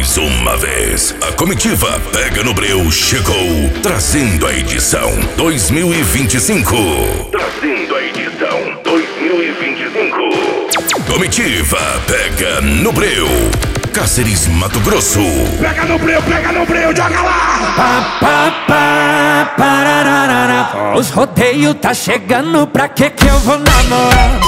Mais uma vez, a comitiva Pega no Breu chegou, trazendo a edição 2025. Trazendo a edição 2025. Comitiva Pega no Breu, Cáceres, Mato Grosso. Pega no breu, joga lá! Os rodeios tá chegando, pra que eu vou namorar?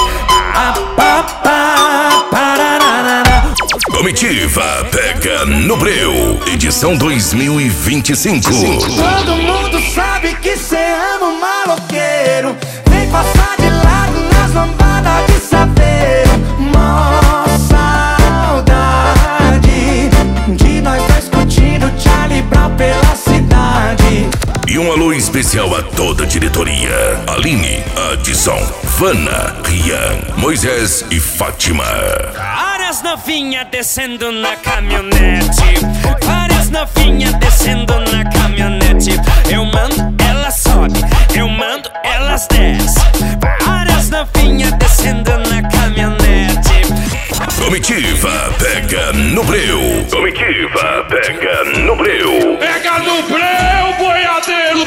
Comitiva Pega no Breu, edição 2025. Todo mundo sabe que cê ama um maloqueiro. Vem passar de lado nas lambadas de saveiro. Mó saudade de nós dois curtindo Charlie Brown pela cidade. E um alô especial a toda a diretoria: Aline, Adson, Vana, Rian, Moisés e Fátima. Várias novinhas descendo na caminhonete. Várias novinhas descendo na caminhonete. Eu mando, elas sobe. Eu mando, elas desce. Várias novinhas descendo na caminhonete. Comitiva Pega no Breu. Comitiva Pega no Breu. Pega no breu, boiadeiro!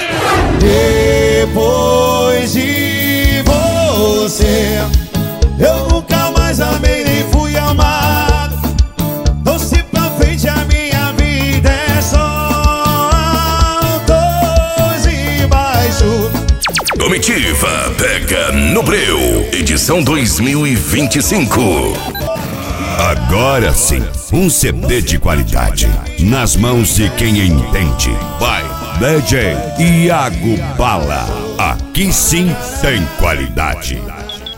Depois de você, eu nunca mais amei nem fui amado. Doce pra frente, a minha vida é só altos e baixo. Comitiva Pega no Breu, edição 2025. Agora sim, um CD de qualidade nas mãos de quem entende. Vai, DJ Iago Bala. Aqui sim tem qualidade.